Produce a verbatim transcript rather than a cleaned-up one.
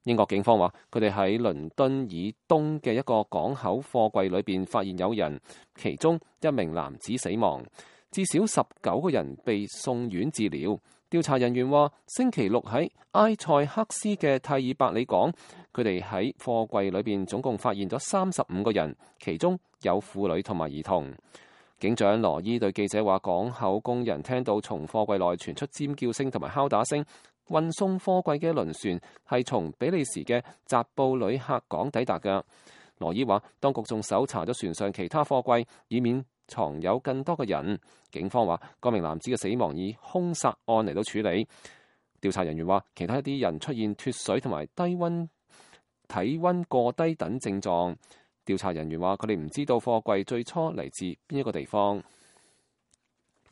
英國警方話，佢哋喺倫敦以東嘅一個港口貨櫃裏邊發現有人，其中一名男子死亡，至少十九個人被送院治療。調查人員話，星期六喺埃塞克斯嘅蒂爾伯里港，佢哋喺貨櫃裏邊總共發現咗三十五個人，其中有婦女同埋兒童。警長羅伊對記者話，港口工人聽到從貨櫃內傳出尖叫聲同埋敲打聲。運送貨櫃嘅輪船係從比利時嘅扎布里克港抵達嘅。羅伊話，當局仲搜查咗船上其他貨櫃，以免藏有更多嘅人。警方話，嗰名男子嘅死亡以兇殺案嚟到處理。調查人員話，其他一啲人出現脫水同埋低溫、體溫過低等症狀。調查人員話，佢哋唔知道貨櫃最初嚟自邊一個地方。